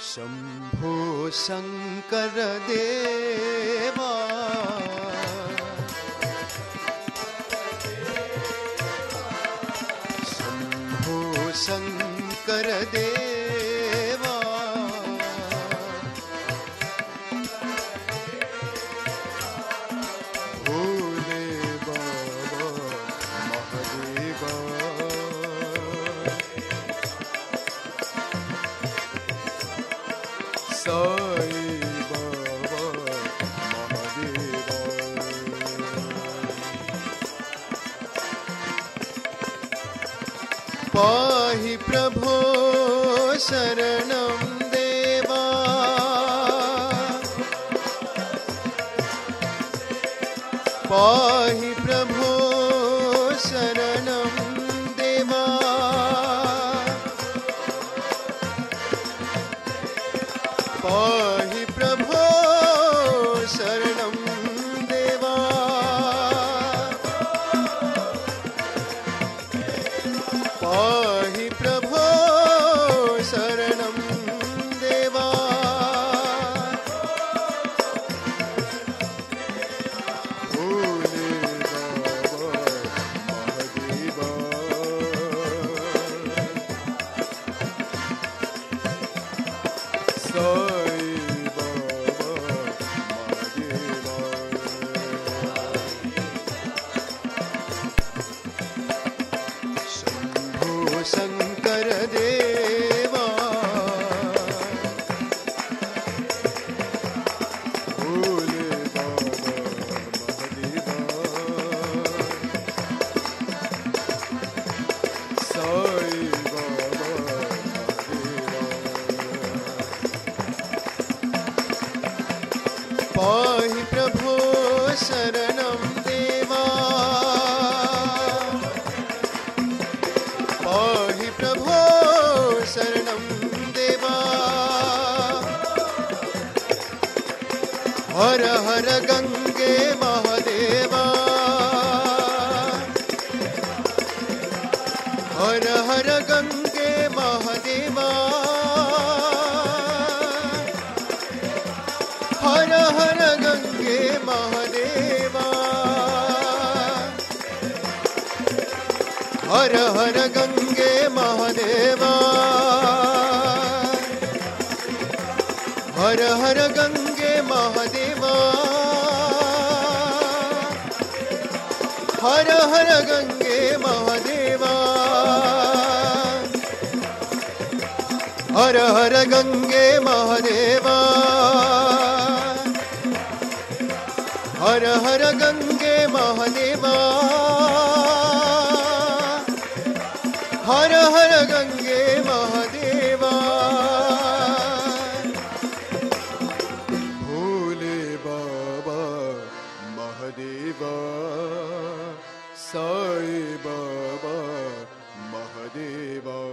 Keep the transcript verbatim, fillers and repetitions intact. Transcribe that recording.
शंभो शंकर देवा शंभो शंकर देवा भोले बाबा महादेवा साई बाबा महादेवा पाहि प्रभो शरणं देवा पाहि प्रभो शरणं देवा पाहि प्रभो शरणं देवा पाहि प्रभो शरणं देवा भोले बाबा महादेवा साई बाबा महादेवा शंभो शंकर देवा भोले बाबा महादेवा साई बाबा महादेवा पाहि प्रभो शरणं देवा पाहि प्रभो शरणं देवा हर हर गंगे महादेवा हर हर गंगे महादेवा हर हर गंगे महादेवा हर हर गंगे महादेवा हर हर गंगे महादेवा हर हर गंगे महादेवा हर हर गंगे महादेवा हर हर गंगे महादेवा हर हर गंगे महादेवा भोले बाबा महादेवा साई बाबा महादेवा